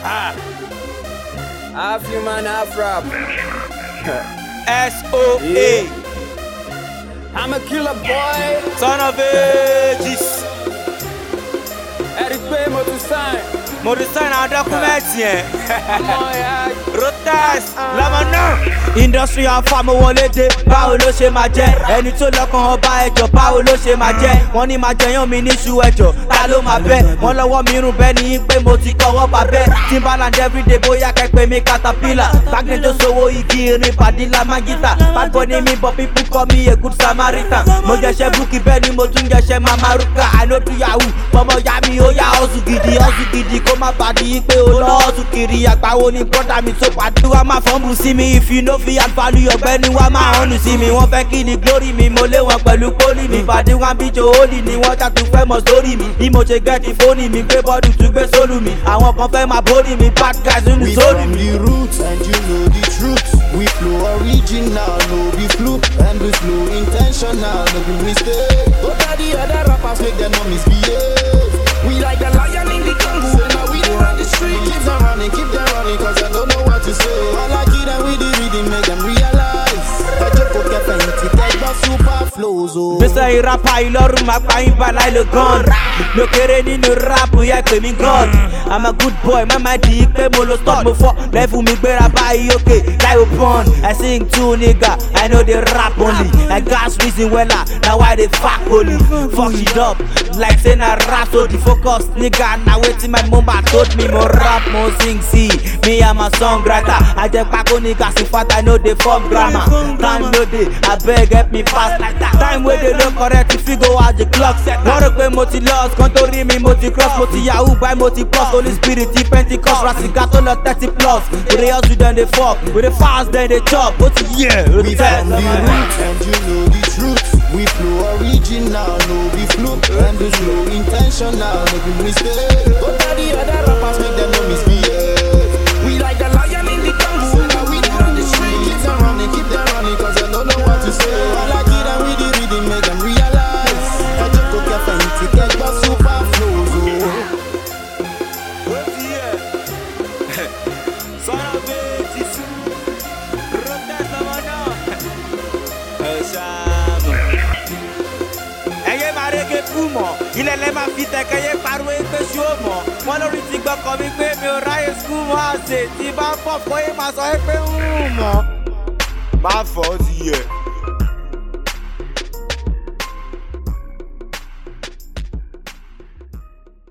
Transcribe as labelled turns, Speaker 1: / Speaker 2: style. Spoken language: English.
Speaker 1: Half human, half rap.
Speaker 2: SOA.
Speaker 1: Yeah. I'm a killer boy.
Speaker 2: Son of ages.
Speaker 1: Eric Pay Motosign.
Speaker 2: Motosign and documents here. Rotas, Lamana.
Speaker 3: Industry and farm wọlé dé, báwo ló ṣe máa jẹ́? Ẹni tó lọ́kàn ọba ẹjọ́, báwo ló ṣe máa jẹ́? Wọ́n ní máa jẹyàn mi níṣu ẹjọ́, ta ló máa bẹ́? Wọ́n lọ́wọ́ mi rùn bẹ́ẹ̀ ni pé mo ti kọ́wọ́ bá bẹ́ẹ̀. Timbaland everyday bóyá kẹ́pẹ́ mi caterpillar. Bagnet tó sowó igi irin padìlà magita. Bad boy ni mi but people call me a good Samaritan. Mo jẹṣẹ́ búkì bẹ́ẹ̀ ni mo tún jẹṣẹ́ mamaruka. I no do yahoo, fọmọ ya mi ó yá hustle gidi kó má bàdí pé ó lọ́ hustle kiri. Àgbáwo ni brother mi tó pàdúrà máa fọ́nbù sí mi. If you no fit add value ọ̀gbẹ́ni wa máa hànú sí mi. Wọ́n fẹ́ kí ni glory mi, mo lé wọn pẹ̀lú pólì mi. Ìpàdé wọn bí jo holy ni wọ́n ṣàtún fẹ́ mọ̀ sórí mi. Bí mo ṣe gẹ́tì fóònù mi, gbé bọ́ọ̀dù tún gbé sólù mi. Àwọn kan fẹ́ máa borí mi, bad guys nínú sórí mi.
Speaker 4: We from the roots and you know the truth. We flow original, no be fluke. And we flow intentional, no be mistake. Go to the other rappers, make them no misbehave. We like the lion in the jungle, so now we run the street. Keep them running, cause I don't know what to say. I like it and with the rhythm, make them realize. I just put your fancy, take the super flows, oh.
Speaker 3: Bísọ̀ ìrapá ìlọ́run máa pa yín bá láì lo gun. Lókèrè nínú rap yẹ pé mi God. I'm a good boy, má máa di pé mo lo stop mo fọ́. Lẹ́fù mi gbéra báyìí òkè láì o born. I sing too nigga, I know they rap only. I gas reason wella, na why they fuck holy. Fuck it up, like say na rap so the focus nigga. Na wetin my mama told me mo rap mo sing see. Me I'm a songwriter, ajẹ́pàkó nigga sí fata no dey form grammar. Time no dey, abeg help me pass like that. Time wey dey no correct, if you go out the clock set. Wọ́n rò pé mo ti lost, kan tó rí mi mo ti cross. Mo ti yahoo buy mo ti plus. Holy spirit ti Pentecost, Rasika tó lọ 30 plus. We dey hustle then dey fuck, we dey fast then dey chop. Ó ti yẹ, ó ti
Speaker 4: We
Speaker 3: tẹ̀.
Speaker 4: from the roots and you know the truth. We flow original, no be fluke. And we flow intentional, no be mistake. Go to the other rappers, make them no misbehave. We like the lion in the jungle, so now we run the street. Keep them running, cause I don't know what to say. I like it and with the rhythm, make them realize. I just go get fancy, get the super flows, oh.
Speaker 2: Son of ages. Rotas, Lamana.
Speaker 3: Ẹyẹ máa rege kú mọ̀, ilẹ̀ lẹ́ máa fi tẹ̀kẹ́ yé pariwo pé ṣó mọ̀. Wọ́n lórí ti gbọ́kàn mi pé mi ò ráyè skul mọ́ àṣẹ tí bá pọ̀ fọ́ yé máa sọ pé ń mọ̀.
Speaker 2: Má fọ́ ti yẹ.